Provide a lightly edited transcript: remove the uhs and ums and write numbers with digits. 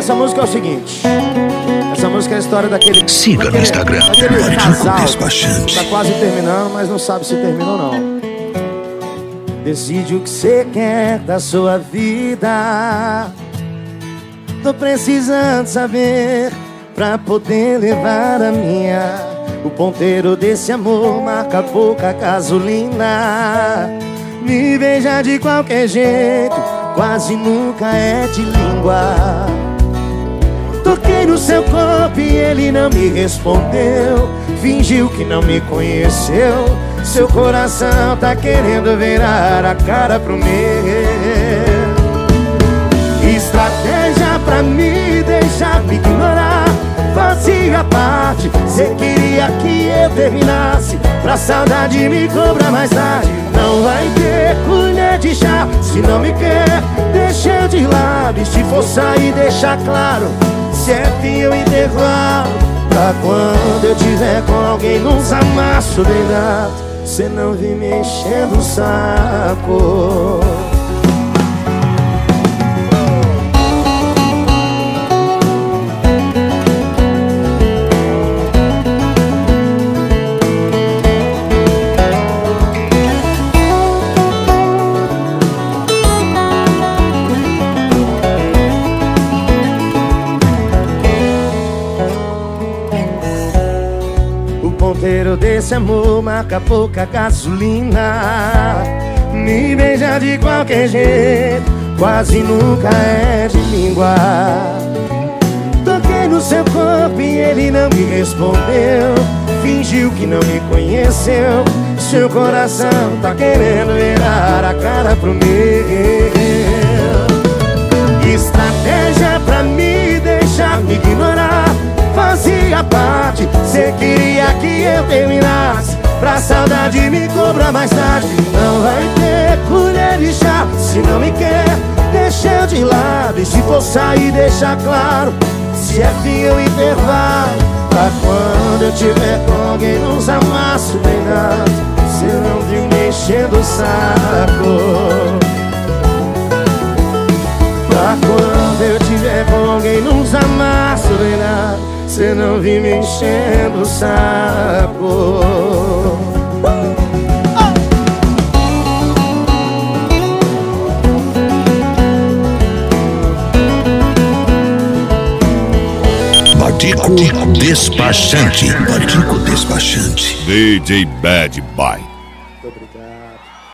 Essa música é o seguinte. Essa música é a história daquele... Siga no Instagram, casal Despachante. tá quase terminando, mas não sabe se terminou ou não. Decide o que você quer da sua vida. Tô precisando saber pra poder levar a minha. O ponteiro desse amor marca pouca gasolina. Me beija de qualquer jeito, quase nunca é de língua. Toquei no seu corpo e ele não me respondeu. Fingiu que não me conheceu. Seu coração tá querendo virar a cara pro meu. Estratégia pra me deixar me ignorar fazia parte. Cê queria que eu terminasse pra saudade me cobrar mais tarde. Não vai ter colher de chá. Se não me quer, deixa eu de lado. E se for sair, deixa claro, se é fio intervalo, pra quando eu tiver com alguém nos amassos deitado, cê não vem me enchendo o saco. O ponteiro desse amor marca pouca gasolina. Me beija de qualquer jeito, quase nunca é de língua. Toquei no seu corpo e ele não me respondeu. Fingiu que não me conheceu. Seu coração tá querendo virar a cara pro meu. Estratégia pra me deixar me ignorar fazia parte. Cê queria que eu terminasse pra saudade me cobrar mais tarde. Não vai ter colher de chá. Se não me quer, deixa eu de lado. E se for sair, deixa claro, se é fim ou intervalo, pra quando eu tiver com alguém nos amassos deitados, cê não viu me enchendo o saco. Pra quando eu tiver com alguém nos amassos deitados, cê não vem me enchendo o saco. Batico Despachante. Batico Despachante. DJ Bad Boy.